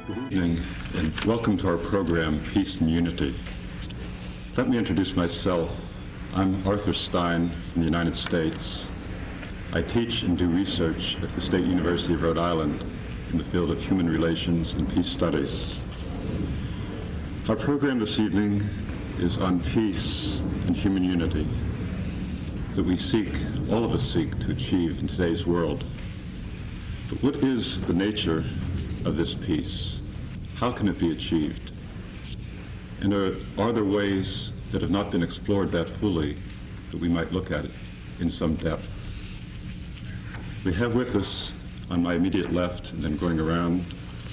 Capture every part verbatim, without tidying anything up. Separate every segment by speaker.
Speaker 1: Good evening, and welcome to our program, Peace and Unity. Let me introduce myself. I'm Arthur Stein from the United States. I teach and do research at the State University of Rhode Island in the field of human relations and peace studies. Our program this evening is on peace and human unity that we seek, all of us seek, to achieve in today's world. But what is the nature of this peace? How can it be achieved? And are, are there ways that have not been explored that fully that we might look at it in some depth? We have with us, on my immediate left and then going around,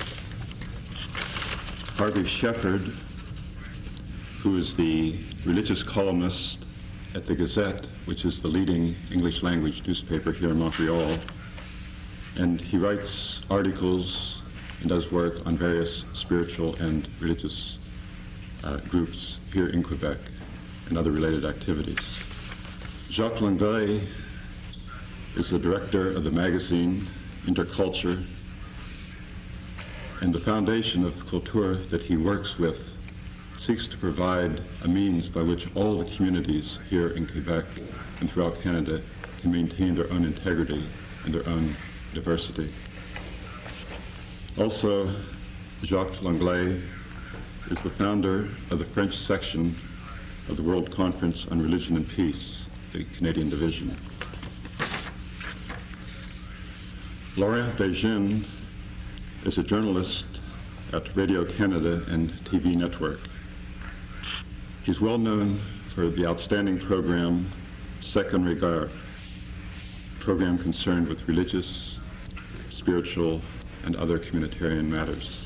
Speaker 1: Harvey Shepherd, who is the religious columnist at the Gazette, which is the leading English language newspaper here in Montreal. And he writes articles and does work on various spiritual and religious uh, groups here in Quebec and other related activities. Jacques Langlais is the director of the magazine Interculture, and the foundation of Culture that he works with seeks to provide a means by which all the communities here in Quebec and throughout Canada can maintain their own integrity and their own diversity. Also, Jacques Langlais is the founder of the French section of the World Conference on Religion and Peace, the Canadian division. Laurent Bégin is a journalist at Radio-Canada and T V Network. He's well known for the outstanding program Second Regard, a program concerned with religious, spiritual, and other communitarian matters.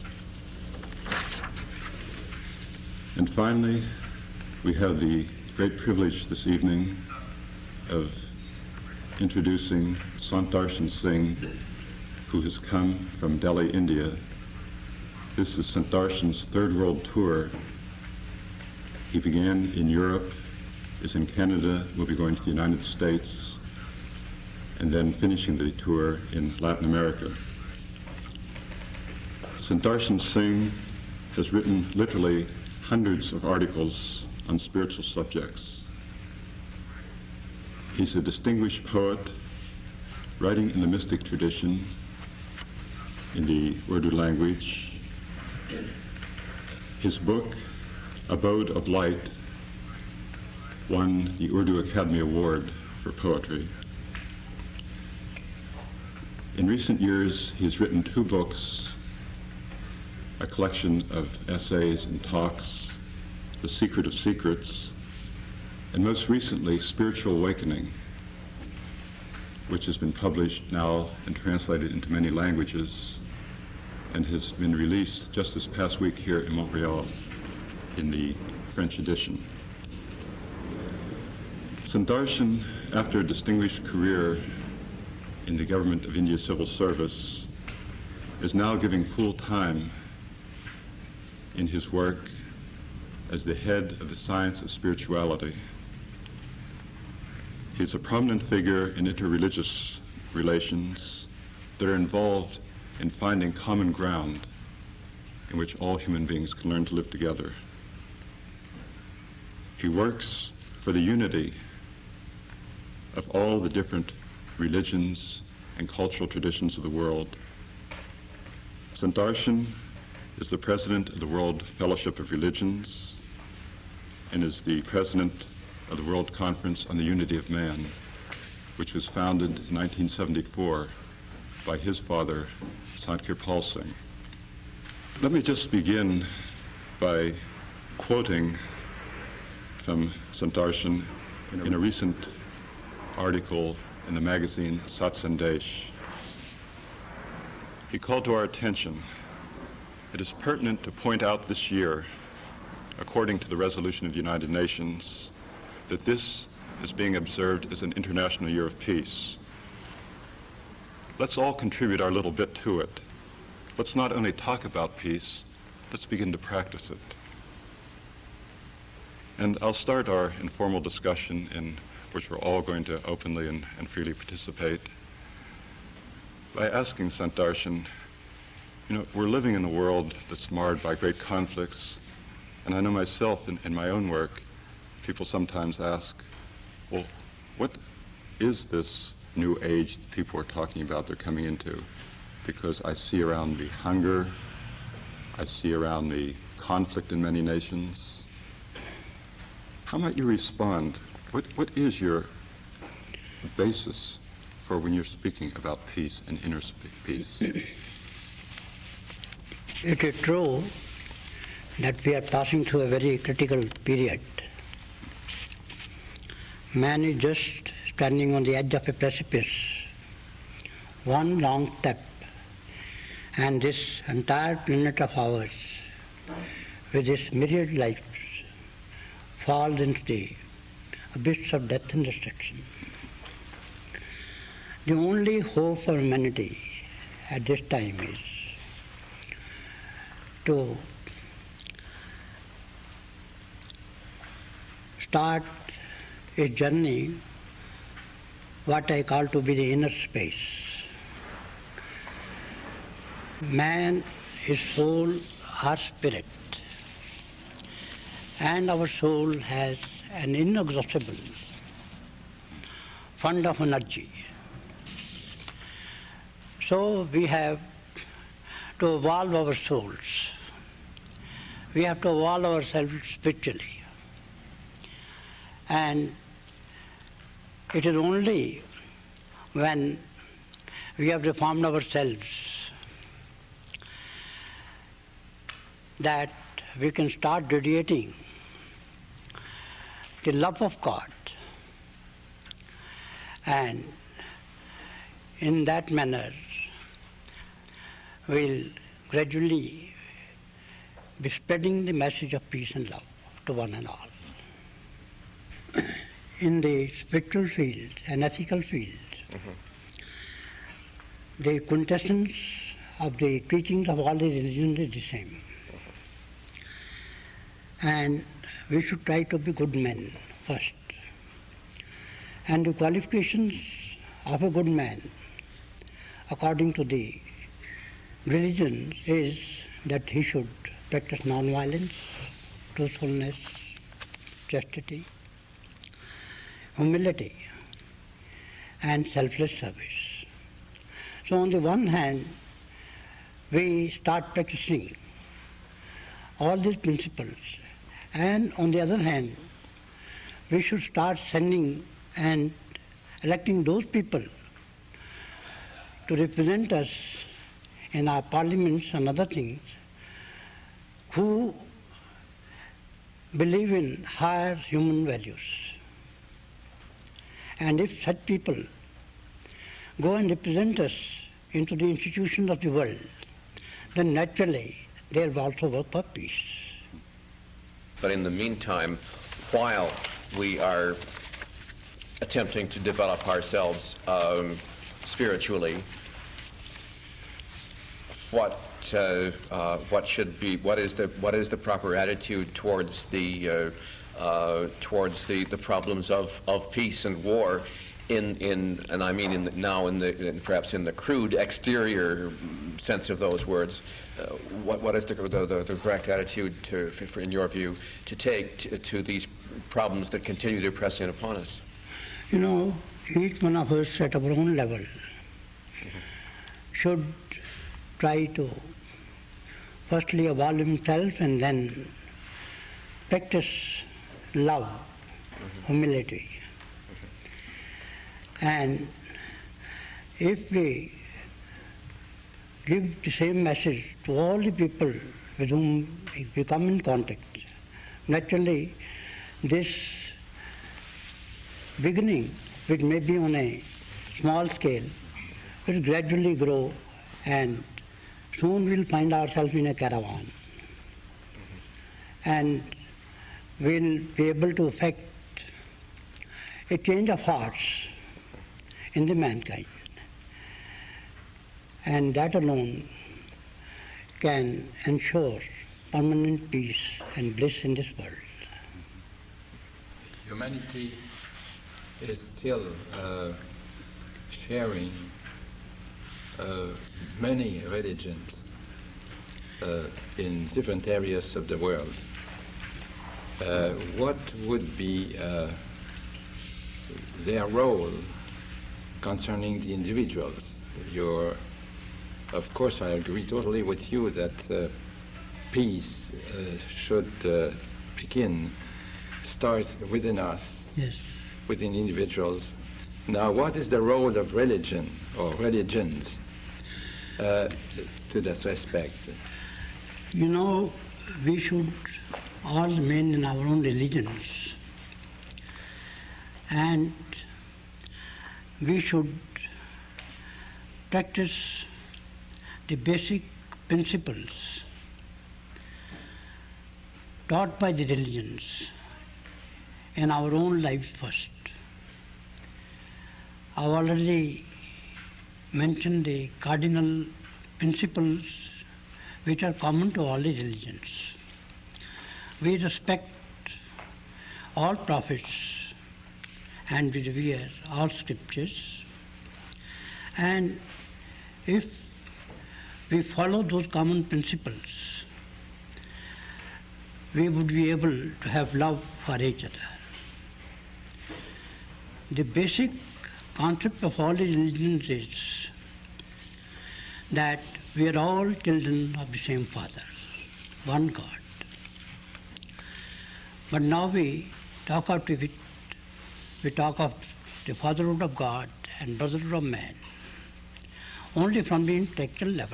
Speaker 1: And finally, we have the great privilege this evening of introducing Sandarshan Singh, who has come from Delhi, India. This is Sandarshan's third world tour. He began in Europe, is in Canada, will be going to the United States, and then finishing the tour in Latin America. Sandarshan Singh has written literally hundreds of articles on spiritual subjects. He's a distinguished poet, writing in the mystic tradition, in the Urdu language. His book, Abode of Light, won the Urdu Academy Award for Poetry. In recent years, he has written two books, a collection of essays and talks, The Secret of Secrets, and most recently, Spiritual Awakening, which has been published now and translated into many languages and has been released just this past week here in Montreal in the French edition. Sandarshan, after a distinguished career in the Government of India Civil Service, is now giving full time in his work as the head of the science of spirituality. He's a prominent figure in interreligious relations that are involved in finding common ground in which all human beings can learn to live together. He works for the unity of all the different religions and cultural traditions of the world. Sandarshan is the president of the World Fellowship of Religions and is the president of the World Conference on the Unity of Man, which was founded in nineteen seventy-four by his father, Sant Kirpal Singh. Let me just begin by quoting from Sandarshan in a recent article in the magazine Sat Sandesh. He called to our attention, "It is pertinent to point out this year, according to the resolution of the United Nations, that this is being observed as an International Year of Peace. Let's all contribute our little bit to it. Let's not only talk about peace, let's begin to practice it." And I'll start our informal discussion, in which we're all going to openly and, and freely participate, by asking Sandarshan, You know, we're living in a world that's marred by great conflicts, and I know myself in, in my own work, people sometimes ask, well, what is this new age that people are talking about they're coming into? Because I see around me hunger, I see around me conflict in many nations. How might you respond? What, what is your basis for when you're speaking about peace and inner sp- peace?
Speaker 2: It is true that we are passing through a very critical period. Man is just standing on the edge of a precipice, one long step, and this entire planet of ours, with its myriad lives, falls into the abyss of death and destruction. The only hope for humanity at this time is to start a journey, what I call to be the inner space. Man is soul or spirit, and our soul has an inexhaustible fund of energy. So we have to evolve our souls. We have to evolve ourselves spiritually. And it is only when we have reformed ourselves that we can start radiating the love of God. And in that manner, we'll gradually be spreading the message of peace and love to one and all. In the spiritual field and ethical field, mm-hmm. the quintessence of the teachings of all the religions is the same. Mm-hmm. And we should try to be good men first. And the qualifications of a good man, according to the religion, is that he should practice non-violence, truthfulness, chastity, humility, and selfless service. So on the one hand, we start practicing all these principles, and on the other hand, we should start sending and electing those people to represent us in our parliaments and other things who believe in higher human values. And if such people go and represent us into the institutions of the world, then naturally they will also work for peace.
Speaker 3: But in the meantime, while we are attempting to develop ourselves um, spiritually, what uh, uh, what should be what is the what is the proper attitude towards the uh, uh, towards the, the problems of, of peace and war in in and I mean in the, now in the in perhaps in the crude exterior sense of those words. Uh, what what is the the, the, the correct attitude to for, in your view to take to, to these problems that continue to press in upon us?
Speaker 2: You know, each one of us at our own level mm-hmm. should try to firstly evolve himself and then practice love, mm-hmm. humility. Mm-hmm. And if we give the same message to all the people with whom we come in contact, naturally this beginning, which may be on a small scale, will gradually grow, and soon we'll find ourselves in a caravan. Mm-hmm. And we'll be able to effect a change of hearts in the mankind. And that alone can ensure permanent peace and bliss in this world.
Speaker 4: Humanity is still uh, sharing uh, many religions uh, in different areas of the world, uh, what would be uh, their role concerning the individuals? Your, of course, I agree totally with you that uh, peace uh, should uh, begin, start within us,
Speaker 2: Yes.
Speaker 4: within individuals. Now, what is the role of religion or religions uh, to that respect?
Speaker 2: You know, we should all remain in our own religions, and we should practice the basic principles taught by the religions in our own lives first. I've already mentioned the cardinal principles which are common to all the religions. We respect all prophets and we revere all scriptures, and if we follow those common principles, we would be able to have love for each other. The basic concept of all religions is that we are all children of the same Father, one God. But now we talk of it, we talk of the fatherhood of God and brotherhood of man only from the intellectual level.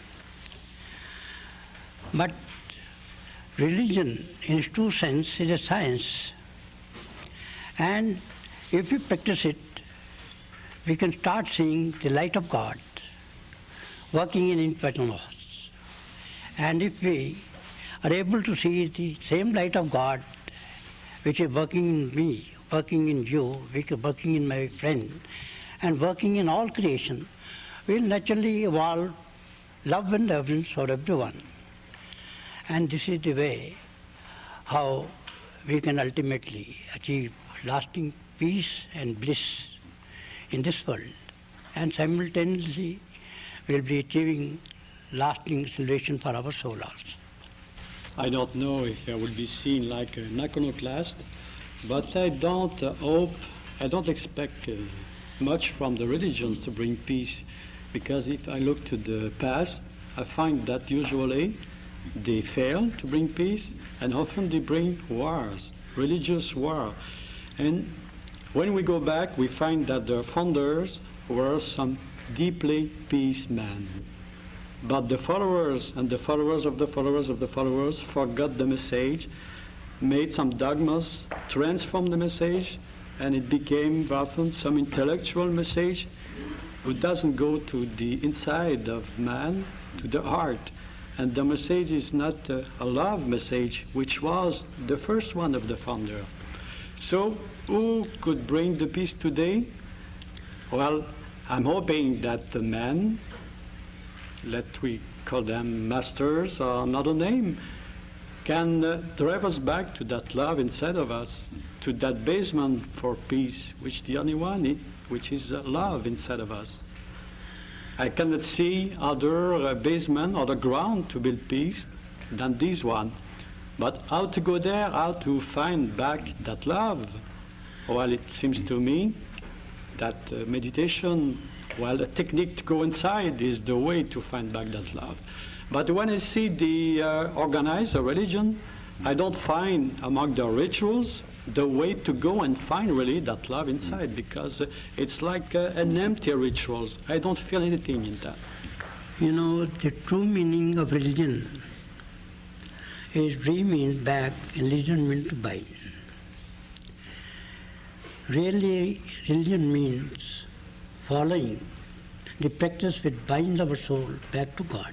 Speaker 2: But religion, in its true sense, is a science, and if we practice it, we can start seeing the light of God working in each one of us. And if we are able to see the same light of God which is working in me, working in you, which is working in my friend, and working in all creation, we'll naturally evolve love and reverence for everyone. And this is the way how we can ultimately achieve lasting peace and bliss in this world, and simultaneously we'll be achieving lasting salvation for our soul also.
Speaker 5: I don't know if I will be seen like an iconoclast, but I don't uh, hope, I don't expect uh, much from the religions to bring peace, because if I look to the past, I find that usually they fail to bring peace, and often they bring wars, religious war. And when we go back, we find that the founders were some deeply peace men. But the followers and the followers of the followers of the followers forgot the message, made some dogmas, transformed the message, and it became often some intellectual message which doesn't go to the inside of man, to the heart. And the message is not uh, a love message, which was the first one of the founder. So who could bring the peace today? Well, I'm hoping that the men, let we call them masters or another name, can uh, drive us back to that love inside of us, to that basement for peace, which the only one, is, which is uh, love inside of us. I cannot see other uh, basement or the ground to build peace than this one. But how to go there, how to find back that love? Well, it seems to me that uh, meditation, well, a technique to go inside is the way to find back that love. But when I see the uh, organized religion, I don't find among the rituals the way to go and find really that love inside, because uh, it's like uh, an empty rituals. I don't feel anything in that.
Speaker 2: You know, the true meaning of religion is re means back and religion means to bind. Really, religion means following the practice which binds our soul back to God.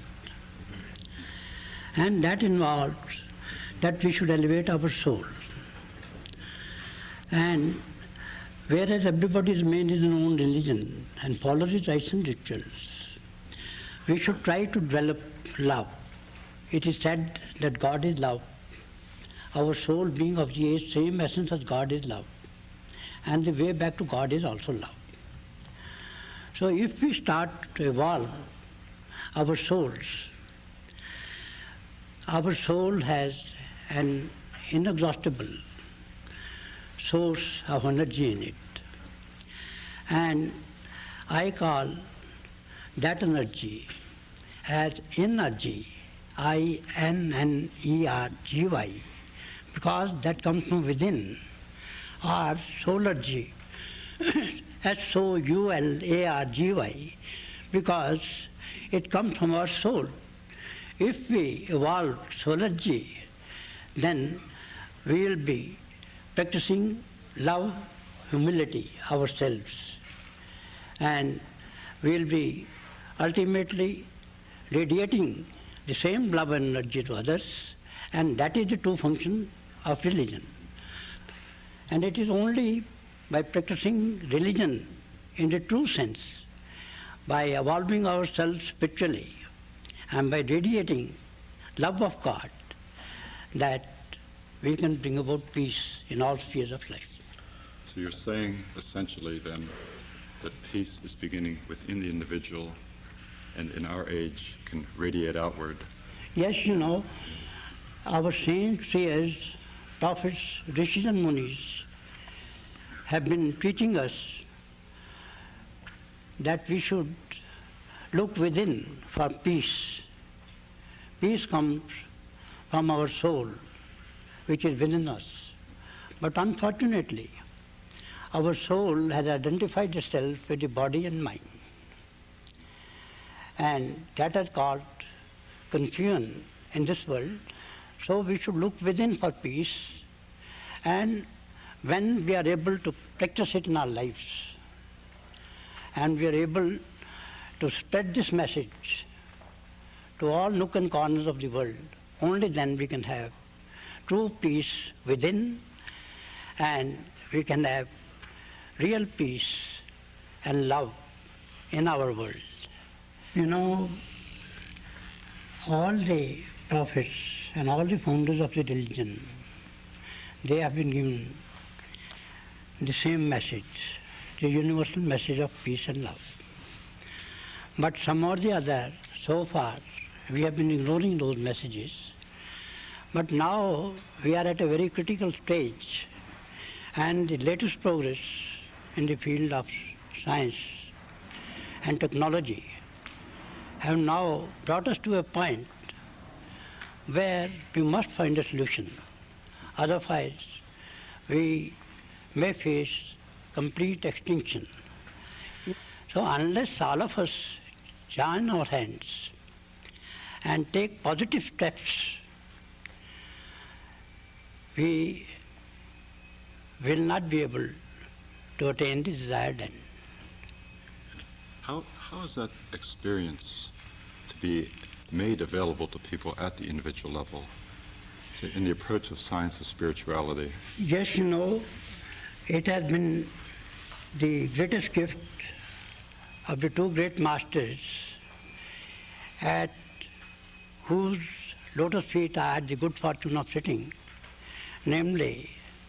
Speaker 2: And that involves that we should elevate our soul. And whereas everybody remains in his own religion and follows his rites and rituals, we should try to develop love. It is said that God is love. Our soul being of the same essence as God is love. And the way back to God is also love. So if we start to evolve our souls our soul has an inexhaustible source of energy in it. And I call that energy as energy, I N N E R G Y, because that comes from within, or solargy, S O U L A R G Y, because it comes from our soul. If we evolve solargy, then we will be practicing love, humility ourselves, and we will be ultimately radiating the same love and energy to others, and that is the true function of religion. And it is only by practicing religion in the true sense, by evolving ourselves spiritually, and by radiating love of God, that we can bring about peace in all spheres of life.
Speaker 1: So you're saying essentially then that peace is beginning within the individual and in our age can radiate outward.
Speaker 2: Yes, you know, our saints, seers, prophets, rishis and munis have been teaching us that we should look within for peace. Peace comes from our soul, which is within us. But unfortunately, our soul has identified itself with the body and mind. And that has caused confusion in this world. So we should look within for peace. And when we are able to practice it in our lives, and we are able to spread this message to all nook and corners of the world, only then we can have true peace within, and we can have real peace and love in our world. You know, all the prophets and all the founders of the religion, they have been given the same message, the universal message of peace and love. But some or the other, so far, we have been ignoring those messages. But now we are at a very critical stage, and the latest progress in the field of science and technology have now brought us to a point where we must find a solution. Otherwise, we may face complete extinction. So unless all of us join our hands and take positive steps, we will not be able to attain the desired end.
Speaker 1: How, how is that experience to be made available to people at the individual level in the approach of science and spirituality?
Speaker 2: Yes, you know, it has been the greatest gift of the two great masters at whose lotus feet I had the good fortune of sitting, namely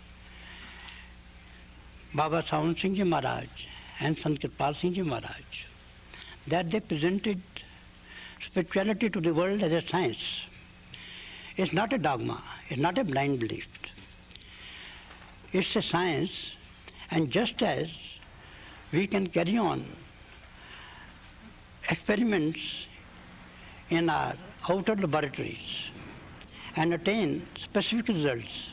Speaker 2: Baba Sawan Singh Ji Maharaj and Sant Kirpal Singh Ji Maharaj, that they presented spirituality to the world as a science. It's not a dogma, it's not a blind belief. It's a science, and just as we can carry on experiments in our outer laboratories and attain specific results,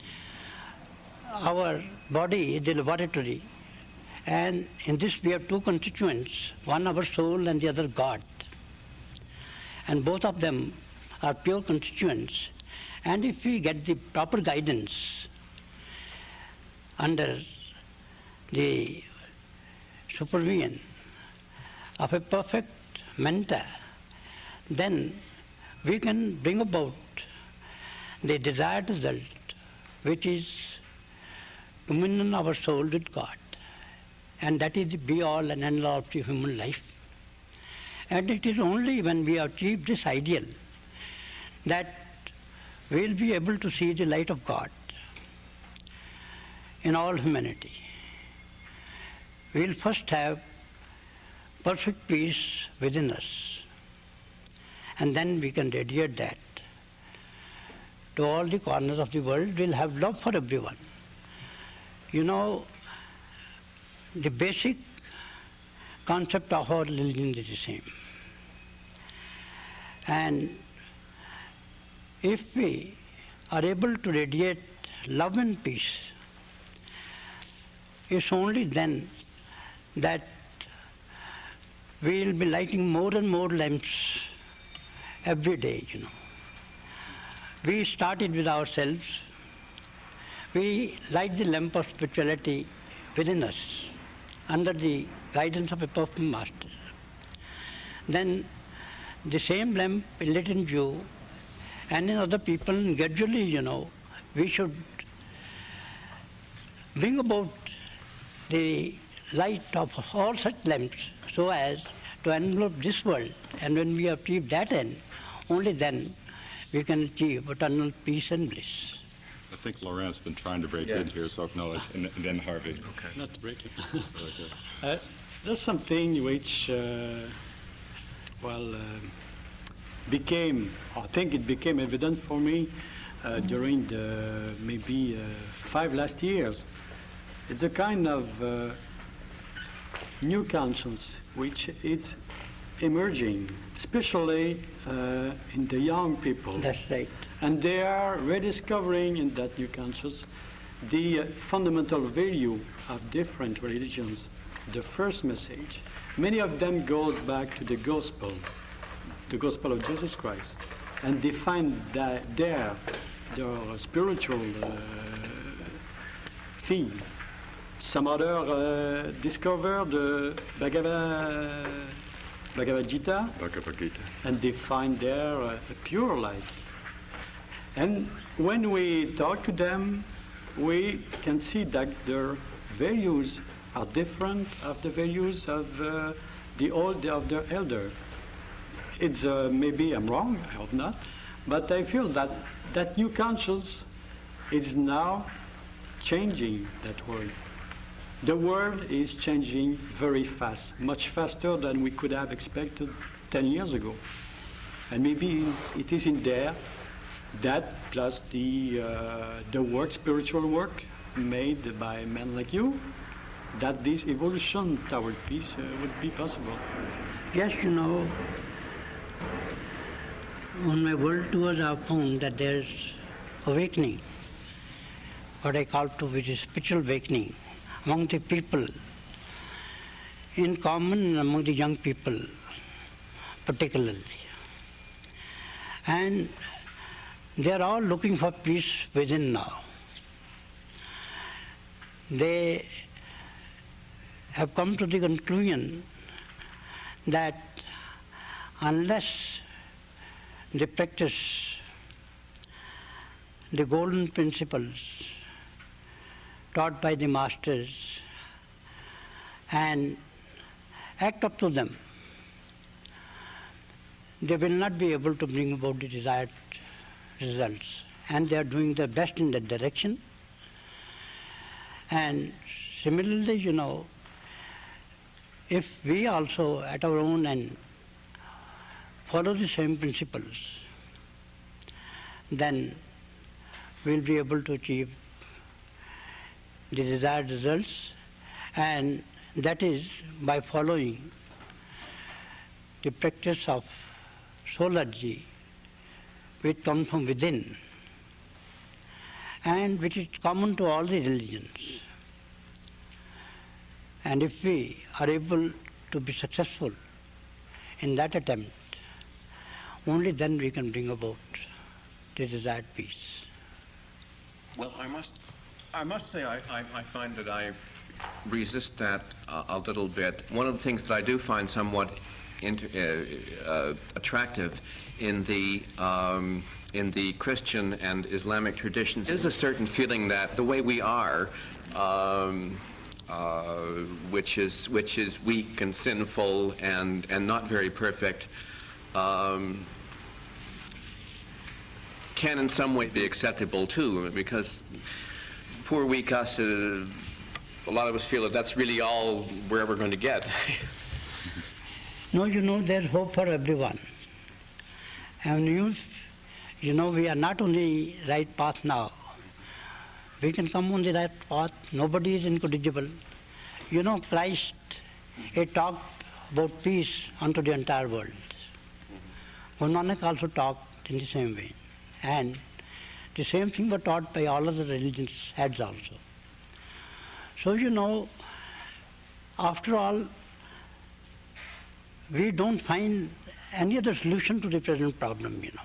Speaker 2: our body is the laboratory, and in this we have two constituents, one our soul and the other God. And both of them are pure constituents. And if we get the proper guidance under the supervision of a perfect mentor, then we can bring about the desired result, which is communion of our soul with God. And that is the be-all and end-all of the human life. And it is only when we achieve this ideal that we will be able to see the light of God in all humanity. We will first have perfect peace within us, and then we can radiate that to all the corners of the world, will have love for everyone. You know, the basic concept of our religion is the same. And if we are able to radiate love and peace, it's only then that we will be lighting more and more lamps every day, you know. We started with ourselves. We light the lamp of spirituality within us, under the guidance of a perfect master. Then the same lamp is lit in you and in other people, and gradually, you know, we should bring about the light of all such lamps so as to envelop this world. And when we achieve that end, only then we can achieve eternal peace and bliss.
Speaker 1: I think Laurent's been trying to break
Speaker 3: Yeah.
Speaker 1: in here, so acknowledge, and then Harvey.
Speaker 3: Okay.
Speaker 5: Not to break it. uh, there's something which, uh, well, uh, became, I think it became evident for me uh, during the maybe uh, five last years. It's a kind of uh, new conscience which is emerging, especially uh, in the young people.
Speaker 2: That's right.
Speaker 5: And they are rediscovering in that new conscience the uh, fundamental value of different religions. The first message, many of them goes back to the gospel, the gospel of Jesus Christ, and they find that there their spiritual uh, theme. Some other uh, discover the Bhagavad, Bhagavad Gita,
Speaker 1: Bhagavad Gita.
Speaker 5: and they find there uh, a pure light. And when we talk to them, we can see that their values are different of the values of uh, the old of their elder. It's uh, maybe I'm wrong, I hope not, but I feel that that new conscience is now changing that world. The world is changing very fast, much faster than we could have expected ten years ago. And maybe it is in there that plus the, uh, the work, spiritual work made by men like you, that this evolution toward peace uh, would be possible.
Speaker 2: Yes, you know, on my world tours I found that there's awakening, what I call to which is spiritual awakening among the people, in common among the young people particularly. And they are all looking for peace within now. They have come to the conclusion that unless they practice the golden principles taught by the masters and act up to them, they will not be able to bring about the desired results. And they are doing their best in that direction. And similarly, you know, if we also at our own end follow the same principles, then we'll be able to achieve the desired results, and that is by following the practice of solargy, which comes from within and which is common to all the religions. And if we are able to be successful in that attempt, only then we can bring about the desired peace.
Speaker 3: Well, I must, I must say I, I, I find that I resist that uh, a little bit. One of the things that I do find somewhat inter, uh, uh, attractive in the um, in the Christian and Islamic traditions is a certain feeling that the way we are, um, uh, which is which is weak and sinful and and not very perfect, um, can in some way be acceptable too, because poor weak us, uh, a lot of us feel that that's really all we're ever going to get.
Speaker 2: No, you know, there's hope for everyone. And you, you know, we are not on the right path now. We can come on the right path. Nobody is incorrigible. You know, Christ, he talked about peace unto the entire world. Guru Nanak also talked in the same way. And the same thing was taught by all other religions heads also. So, you know, after all, we don't find any other solution to the present problem, you know.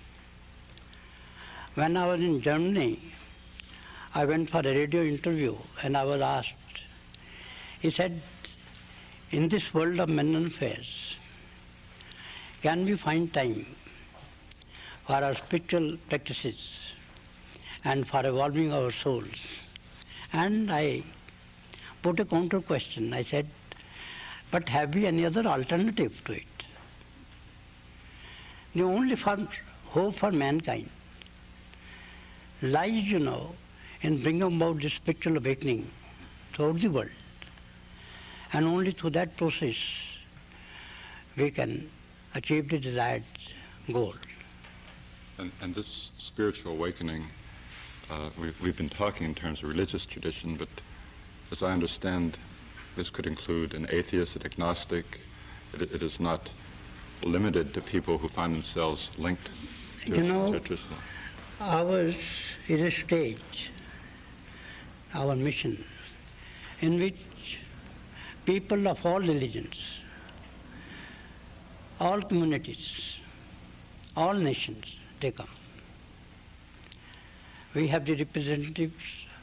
Speaker 2: When I was in Germany, I went for a radio interview and I was asked, he said, in this world of men and affairs, can we find time for our spiritual practices and for evolving our souls? And I put a counter question. I said, but have we any other alternative to it? The only for hope for mankind lies, you know, in bringing about this spiritual awakening throughout the world. And only through that process we can achieve the desired goal.
Speaker 1: And, and this spiritual awakening, uh, we've, we've been talking in terms of religious tradition, but as I understand, this could include an atheist, an agnostic. It, it is not limited to people who find themselves linked to,
Speaker 2: you know,
Speaker 1: to tradition.
Speaker 2: Ours is a stage, our mission, in which people of all religions, all communities, all nations, they come. We have the representatives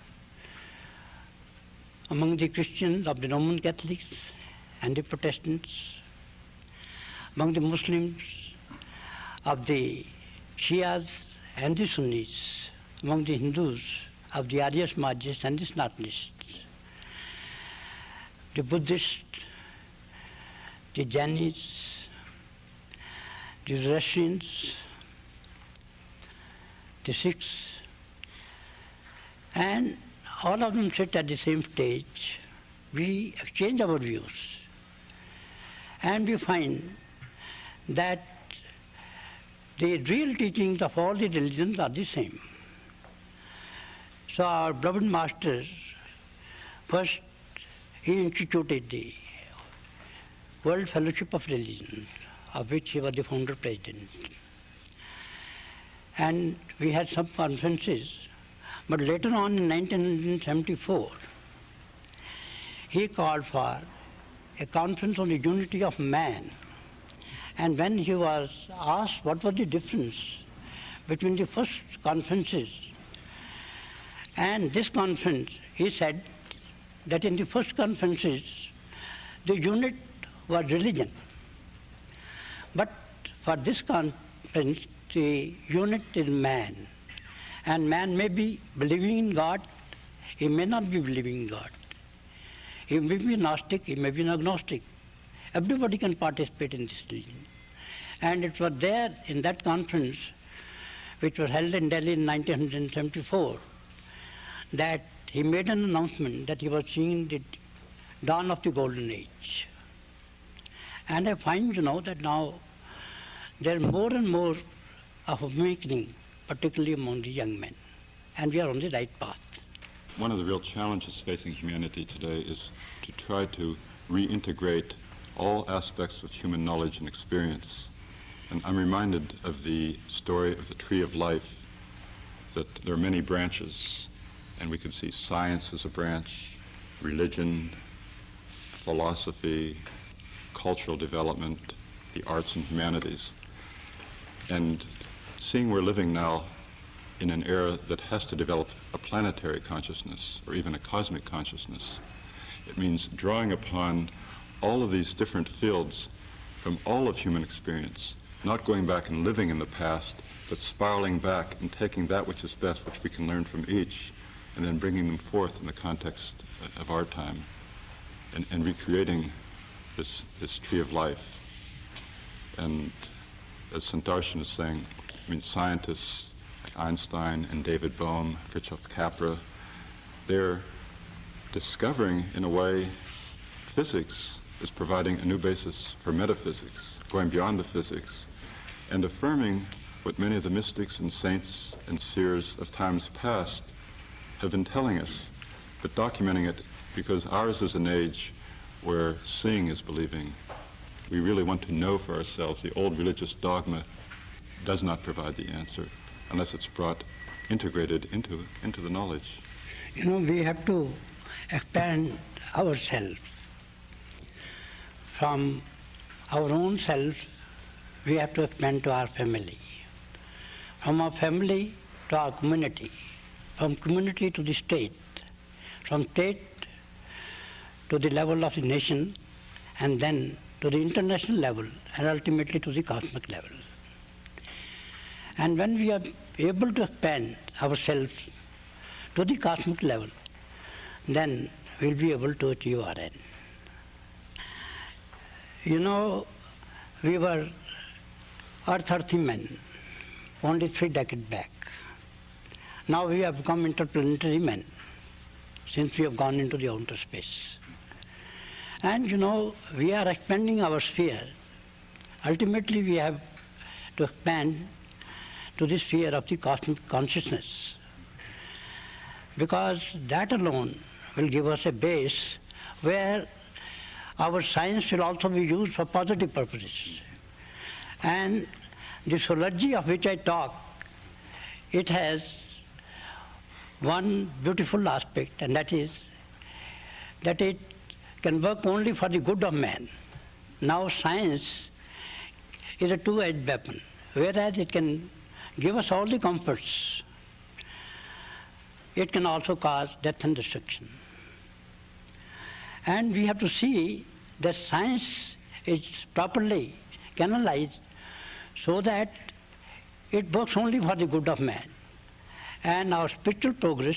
Speaker 2: among the Christians of the Roman Catholics and the Protestants, among the Muslims of the Shias and the Sunnis, among the Hindus of the Arya Samajists and the Sanatanists, the Buddhists, the Jainis, the Zoroastrians, the Sikhs, and all of them sit at the same stage. We exchange our views, and we find that the real teachings of all the religions are the same. So our beloved Master, first he instituted the World Fellowship of Religion, of which he was the founder president. And we had some conferences, but later on in nineteen seventy-four, he called for a conference on the unity of man. And when he was asked what was the difference between the first conferences and this conference, he said that in the first conferences, the unit was religion. But for this conference, the unit is man. And man may be believing in God, he may not be believing in God. He may be Gnostic, he may be agnostic. Everybody can participate in this religion. And it was there in that conference, which was held in Delhi in nineteen seventy-four, that he made an announcement that he was seeing the dawn of the golden age. And I find, you know, that now there is more and more of awakening, particularly among the young men. And we are on the right path.
Speaker 1: One of the real challenges facing humanity today is to try to reintegrate all aspects of human knowledge and experience. And I'm reminded of the story of the tree of life, that there are many branches, and we could see science as a branch, religion, philosophy, cultural development, the arts and humanities. And seeing we're living now in an era that has to develop a planetary consciousness or even a cosmic consciousness, it means drawing upon all of these different fields from all of human experience, not going back and living in the past, but spiraling back and taking that which is best, which we can learn from each, and then bringing them forth in the context of our time, and, and recreating this, this tree of life. And as Sandarshan is saying, I mean, scientists like Einstein and David Bohm, Fritjof Capra, they're discovering, in a way, physics is providing a new basis for metaphysics, going beyond the physics, and affirming what many of the mystics and saints and seers of times past have been telling us, but documenting it because ours is an age where seeing is believing. We really want to know for ourselves. The old religious dogma does not provide the answer unless it's brought integrated into, into the knowledge.
Speaker 2: You know, we have to expand ourselves. From our own self, we have to expand to our family. From our family to our community. From community to the state. From state to the level of the nation, and then to the international level, and ultimately to the cosmic level. And when we are able to expand ourselves to the cosmic level, then we'll be able to achieve our end. You know, we were Earth-earthy men only three decades back. Now we have become interplanetary men since we have gone into the outer space. And you know, we are expanding our sphere. Ultimately, we have to expand to the sphere of the cosmic consciousness, because that alone will give us a base where our science will also be used for positive purposes. And the zoology of which I talk, it has one beautiful aspect, and that is that it can work only for the good of man. Now science is a two-edged weapon, whereas it can give us all the comforts, it can also cause death and destruction. And we have to see that science is properly canalized so that it works only for the good of man. And our spiritual progress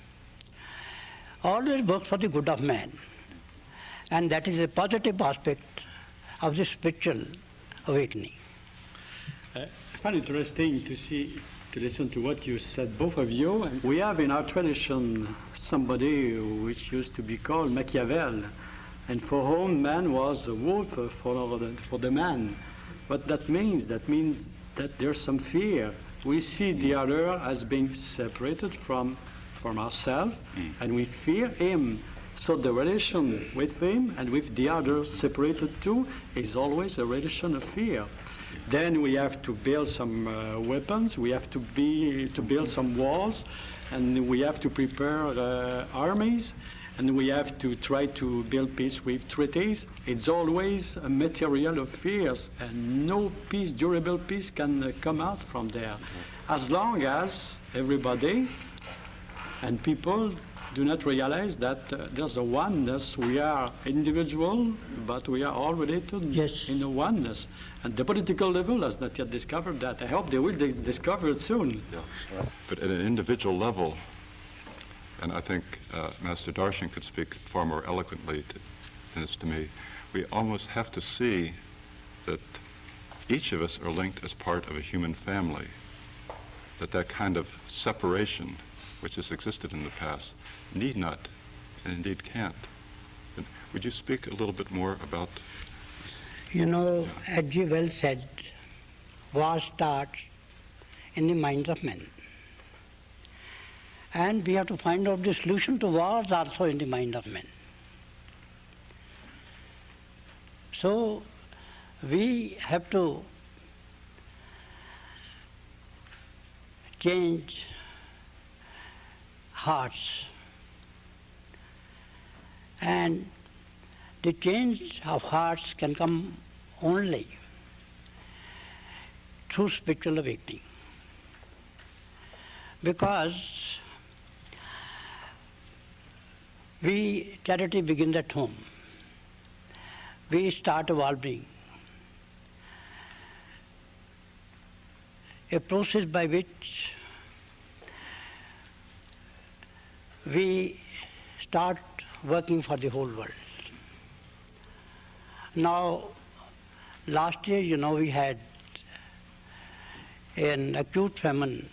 Speaker 2: always works for the good of man. And that is a positive aspect of the spiritual awakening.
Speaker 5: Uh, I find it interesting to see, to listen to what you said, both of you. And we have in our tradition somebody which used to be called Machiavel, and for whom man was a wolf for the, for the man. What that means, that means that there's some fear. We see the other as being separated from, from ourselves, mm. and we fear him. So the relation with him and with the other separated too is always a relation of fear. Then we have to build some uh, weapons, we have to, be, to build some walls, and we have to prepare uh, armies, and we have to try to build peace with treaties. It's always a material of fears, and no peace, durable peace, can uh, come out from there. As long as everybody and people do not realize that uh, there's a oneness. We are individual, but we are all related
Speaker 2: yes.
Speaker 5: in a oneness. And the political level has not yet discovered that. I hope they will dis discover it soon.
Speaker 1: Yeah. But at an individual level, and I think uh, Master Darshan could speak far more eloquently to this to me, we almost have to see that each of us are linked as part of a human family, that that kind of separation which has existed in the past need not, and indeed can't. But would you speak a little bit more about this?
Speaker 2: You know, yeah. as you well said, war starts in the minds of men. And we have to find out the solution to wars also in the mind of men. So we have to change hearts. And the change of hearts can come only through spiritual awakening. Because we, charity begins at home. We start evolving a process by which we start working for the whole world. Now, last year, you know, we had an acute famine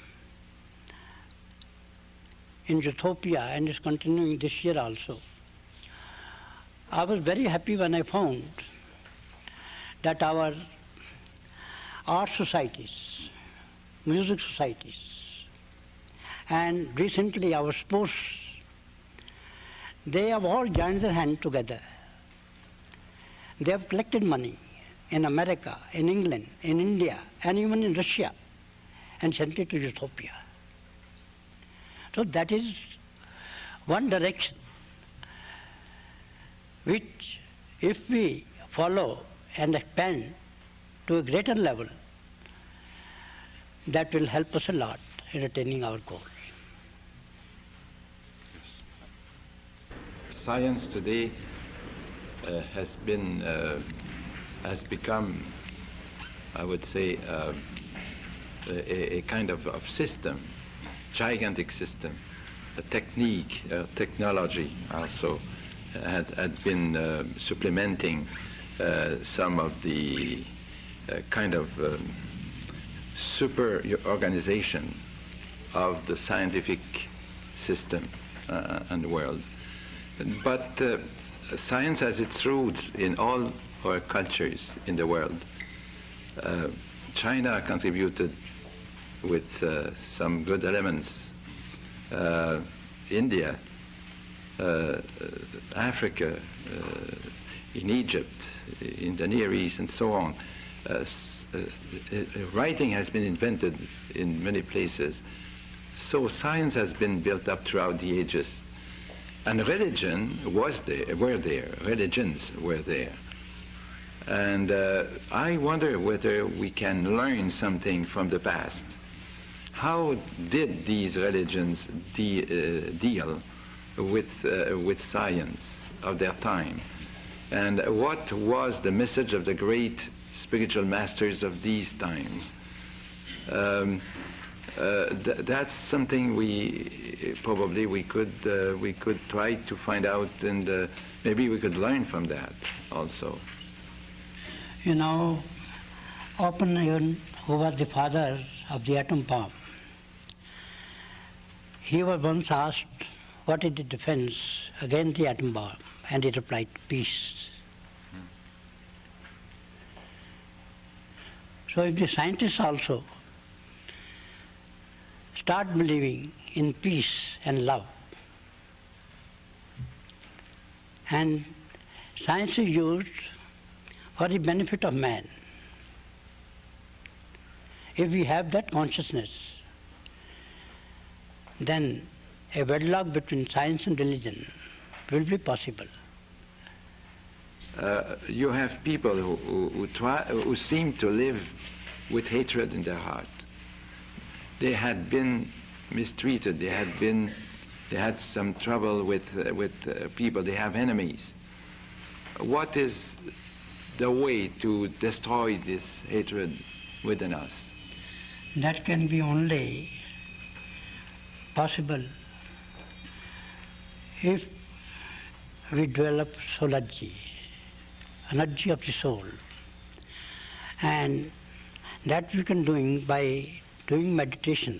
Speaker 2: in Ethiopia, and it's continuing this year also. I was very happy when I found that our art societies, music societies. And recently our sports, they have all joined their hand together. They have collected money in America, in England, in India, and even in Russia, and sent it to Ethiopia. So that is one direction which, if we follow and expand to a greater level, that will help us a lot in attaining our goals.
Speaker 4: Science today uh, has been, uh, has become, I would say, uh, a, a kind of, of system, gigantic system, a technique, a technology also had, had been uh, supplementing uh, some of the uh, kind of um, super organization of the scientific system uh, and the world. But uh, science has its roots in all our cultures in the world. Uh, China contributed with uh, some good elements. Uh, India, uh, Africa, uh, in Egypt, in the Near East, and so on. Uh, uh, writing has been invented in many places. So science has been built up throughout the ages. And religion was there, were there, religions were there. And uh, I wonder whether we can learn something from the past. How did these religions de uh, deal with, uh, with science of their time? And what was the message of the great spiritual masters of these times? Um, uh, th that's something we probably we could uh, we could try to find out, and uh, maybe we could learn from that also.
Speaker 2: You know, Oppenheimer, who was the father of the atom bomb, he was once asked what is the defense against the atom bomb, and he replied, peace. Hmm. So if the scientists also start believing in peace and love, and science is used for the benefit of man, if we have that consciousness, then a wedlock between science and religion will be possible.
Speaker 4: Uh, you have people who, who, who, try, who seem to live with hatred in their heart. They had been mistreated. They had been, they had some trouble with uh, with uh, people. They have enemies. What is the way to destroy this hatred within us?
Speaker 2: That can be only possible if we develop soulaji, energy of the soul, and that we can do by doing meditation.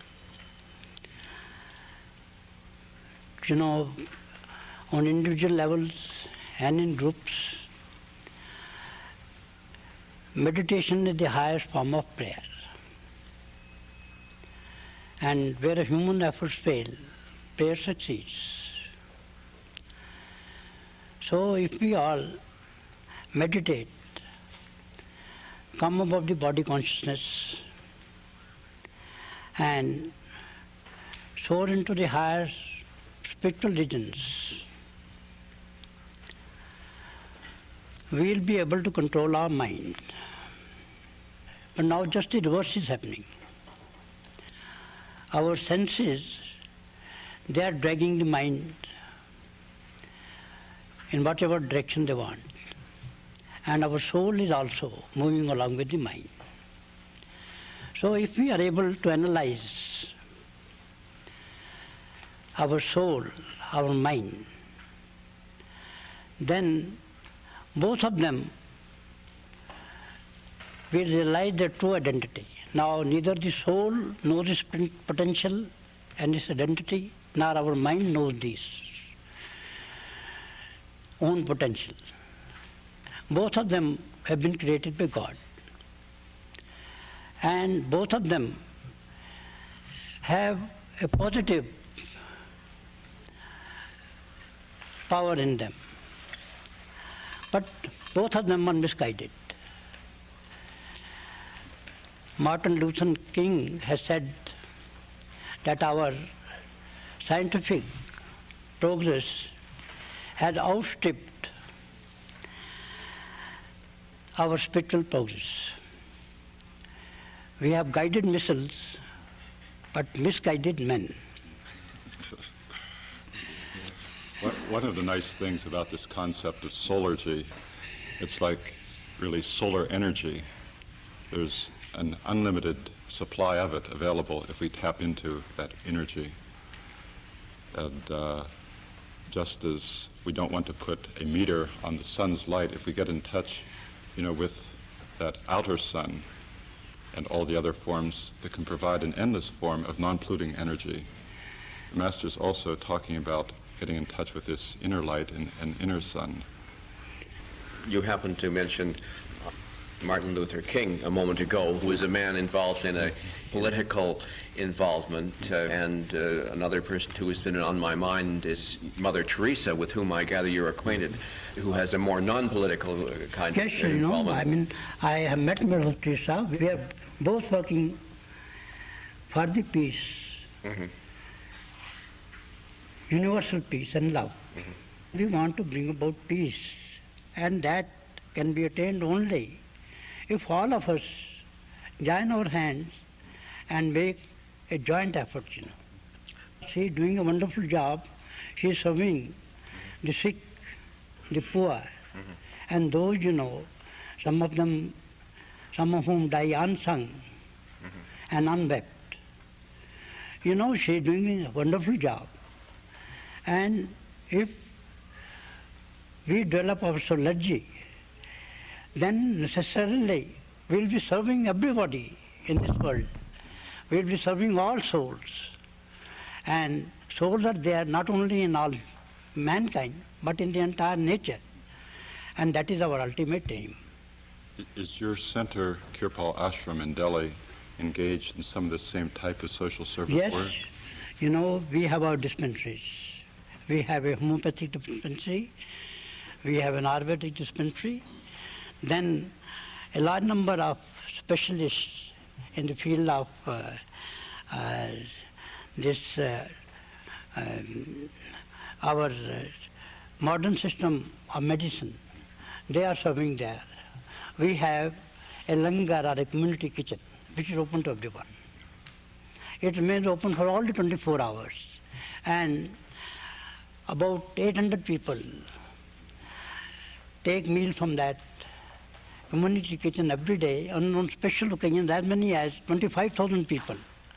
Speaker 2: You know, on individual levels and in groups, meditation is the highest form of prayer. And where human efforts fail, prayer succeeds. So if we all meditate, come above the body consciousness, and soar into the higher spiritual regions, we will be able to control our mind. But now just the reverse is happening. Our senses, they are dragging the mind in whatever direction they want. And our soul is also moving along with the mind. So if we are able to analyze our soul, our mind, then both of them will realize their true identity. Now neither the soul knows its potential and its identity, nor our mind knows this own potential. Both of them have been created by God. And both of them have a positive power in them. But both of them are misguided. Martin Luther King has said that our scientific progress has outstripped our spiritual progress. We have guided missiles, but misguided men.
Speaker 1: One of the nice things about this concept of solargy, it's like really solar energy. There's an unlimited supply of it available if we tap into that energy. And uh, just as we don't want to put a meter on the sun's light, if we get in touch, you know, with that outer sun and all the other forms that can provide an endless form of non-polluting energy. The Master's also talking about getting in touch with this inner light and, and inner sun.
Speaker 3: You happened to mention Martin Luther King a moment ago, who was a man involved in a political involvement, uh, and uh, another person who has been on my mind is Mother Teresa, with whom I gather you're acquainted, who has a more non-political uh, kind
Speaker 2: yes,
Speaker 3: of
Speaker 2: you
Speaker 3: involvement.
Speaker 2: know, I mean, I have met Mother Teresa. We are both working for the peace, mm-hmm. universal peace and love. Mm-hmm. We want to bring about peace, and that can be attained only if all of us join our hands and make a joint effort, you know. She is doing a wonderful job. She is serving the sick, the poor, mm-hmm. and those, you know, some of them, some of whom die unsung mm-hmm. and unwept. You know, she is doing a wonderful job. And if we develop our solargy, then necessarily we'll be serving everybody in this world. We'll be serving all souls. And souls are there not only in all mankind, but in the entire nature. And that is our ultimate aim.
Speaker 1: Is your center, Kirpal Ashram in Delhi, engaged in some of the same type of social service
Speaker 2: yes.
Speaker 1: work?
Speaker 2: Yes. You know, we have our dispensaries. We have a homeopathic dispensary. We have an Ayurvedic dispensary. Then a large number of specialists in the field of uh, uh, this, uh, um, our uh, modern system of medicine, they are serving there. We have a langar or a community kitchen, which is open to everyone. It remains open for all the twenty-four hours. And about eight hundred people take meal from that community kitchen every day, and on special occasions as many as twenty-five thousand people.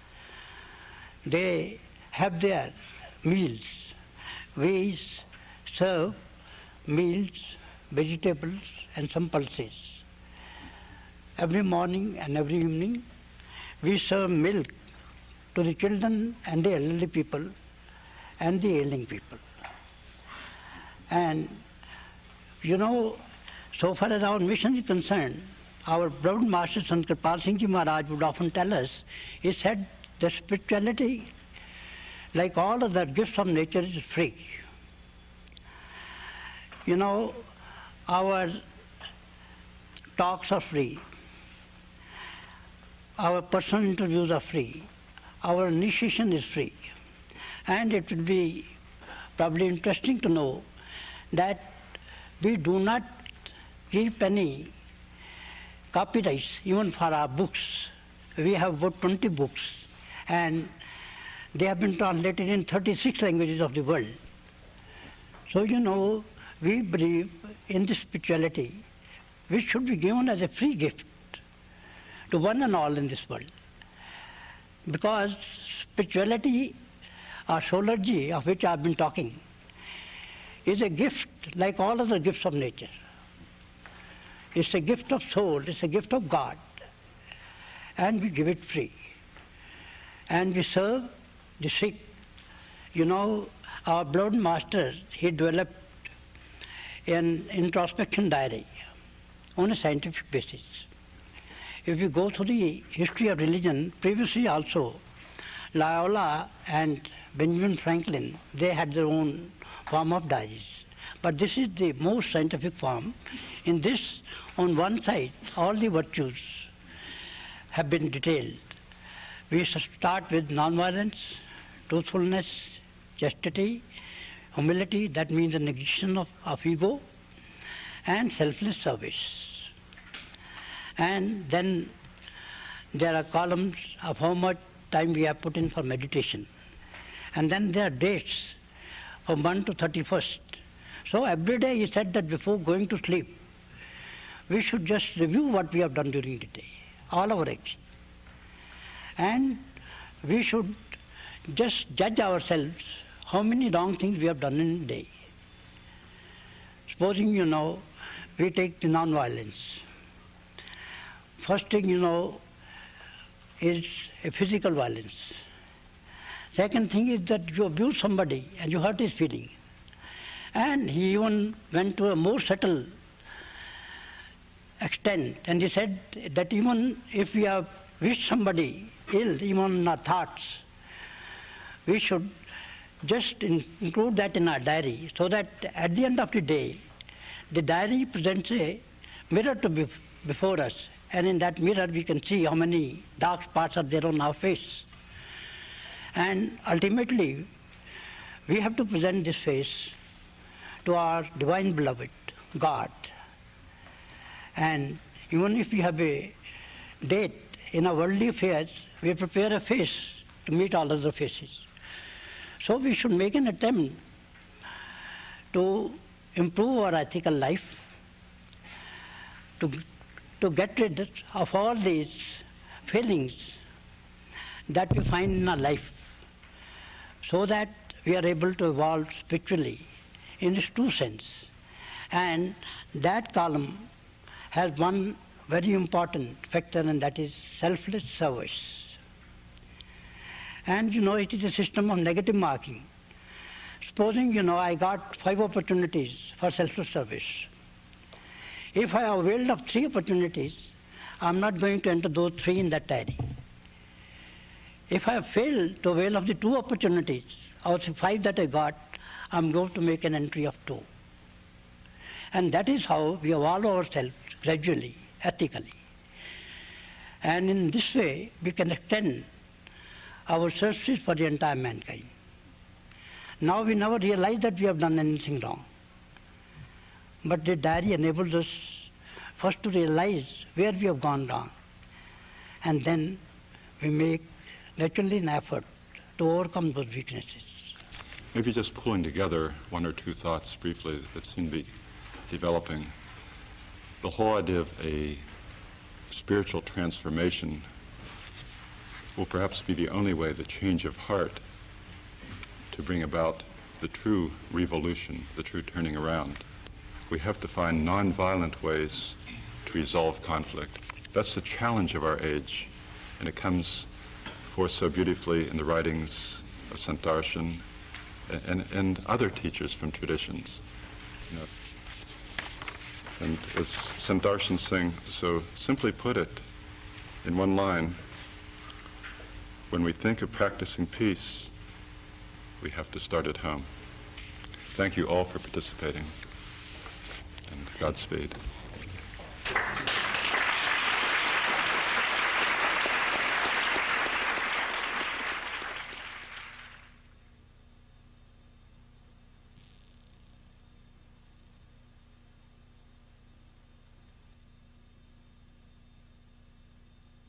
Speaker 2: They have their meals. We serve meals, vegetables, and some pulses. Every morning and every evening, we serve milk to the children and the elderly people and the ailing people. And, you know, so far as our mission is concerned, our beloved Master Sant Kirpal Singh Ji Maharaj would often tell us, he said that spirituality, like all other gifts of nature, is free. You know, our talks are free, our personal interviews are free, our initiation is free. And it will be probably interesting to know that we do not keep any copyrights even for our books. We have about twenty books, and they have been translated in thirty-six languages of the world. So, you know, we believe in this spirituality, which should be given as a free gift to one and all in this world. Because spirituality, or solargy, of which I have been talking, is a gift like all other gifts of nature. It's a gift of soul, it's a gift of God, and we give it free. And we serve the sick. You know, our beloved Master, he developed an introspection diary on a scientific basis. If you go through the history of religion, previously also, Loyola and Benjamin Franklin, they had their own form of diaries. But this is the most scientific form. In this, on one side, all the virtues have been detailed. We start with nonviolence, truthfulness, chastity, humility, that means the negation of, of ego, and selfless service. And then there are columns of how much time we have put in for meditation. And then there are dates from first to thirty-first. So every day he said that before going to sleep, we should just review what we have done during the day, all our actions. And we should just judge ourselves how many wrong things we have done in a day. Supposing, you know, we take the non-violence. First thing, you know, is a physical violence. Second thing is that you abuse somebody and you hurt his feeling. And he even went to a more subtle extent, and he said that even if we have wished somebody ill, even in our thoughts, we should just in include that in our diary, so that at the end of the day, the diary presents a mirror to be before us, and in that mirror we can see how many dark spots are there on our face. And ultimately, we have to present this face to our divine beloved, God. And even if we have a date in our worldly affairs, we prepare a face to meet all other faces. So we should make an attempt to improve our ethical life, to, to get rid of all these failings that we find in our life, so that we are able to evolve spiritually in its true sense. And that column has one very important factor, and that is selfless service. And you know, it is a system of negative marking. Supposing, you know, I got five opportunities for selfless service. If I availed of three opportunities, I'm not going to enter those three in that diary. If I have failed to avail of the two opportunities, out of five that I got, I'm going to make an entry of two. And that is how we evolve ourselves gradually, ethically. And in this way, we can extend our services for the entire mankind. Now we never realize that we have done anything wrong. But the diary enables us first to realize where we have gone wrong. And then we make naturally an effort to overcome those weaknesses.
Speaker 1: Maybe just pulling together one or two thoughts briefly that seem to be developing. The whole idea of a spiritual transformation will perhaps be the only way, the change of heart, to bring about the true revolution, the true turning around. We have to find non-violent ways to resolve conflict. That's the challenge of our age, and it comes forth so beautifully in the writings of Saint Darshan and, and other teachers from traditions. You know, and as Saint Darshan saying, so simply put it in one line, when we think of practicing peace, we have to start at home. Thank you all for participating, and Godspeed.